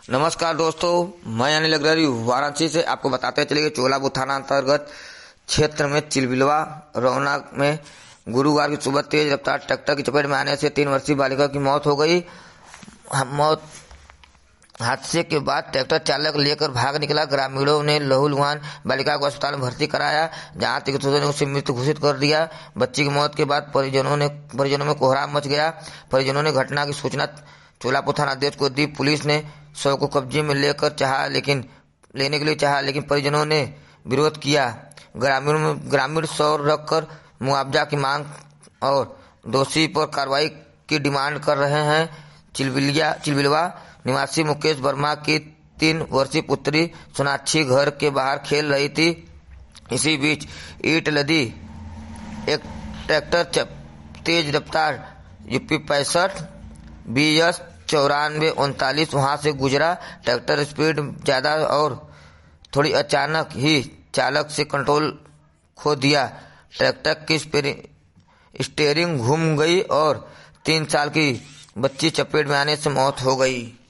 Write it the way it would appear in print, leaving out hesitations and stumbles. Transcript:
नमस्कार दोस्तों, मैं अनिल अग्रवाल वाराणसी से आपको बताते चलिए चोलापुर थाना अंतर्गत क्षेत्र में चिलबिलवा रौना में गुरुवार की सुबह तेज रफ्तार ट्रैक्टर की चपेट में आने से 3 वर्षीय बालिका की मौत हो गई। हादसे के बाद ट्रैक्टर चालक लेकर भाग निकला। ग्रामीणों ने लहूलुहान बालिका को अस्पताल में भर्ती कराया, जहां चिकित्सकों ने उसे मृत घोषित कर दिया। बच्ची की मौत के बाद परिजनों में कोहराम मच गया। परिजनों ने घटना की सूचना चोलापुर थाना अध्यक्ष को दी। पुलिस ने शव को कब्जे में लेने के लिए चाहा, लेकिन परिजनों ने विरोध किया। ग्रामीण शव रखकर मुआवजा की मांग और दोषी पर कार्रवाई की डिमांड कर रहे हैं। चिलबिलवा निवासी मुकेश वर्मा की 3 वर्षीय पुत्री सोनाक्षी घर के बाहर खेल रही थी। इसी बीच ईंट लदी एक ट्रैक्टर तेज रफ्तार यूपी 65 BS 9439 वहां से गुजरा। ट्रैक्टर स्पीड ज्यादा और थोड़ी अचानक ही चालक से कंट्रोल खो दिया। ट्रैक्टर की स्टीयरिंग घूम गई और 3 साल की बच्ची चपेट में आने से मौत हो गई।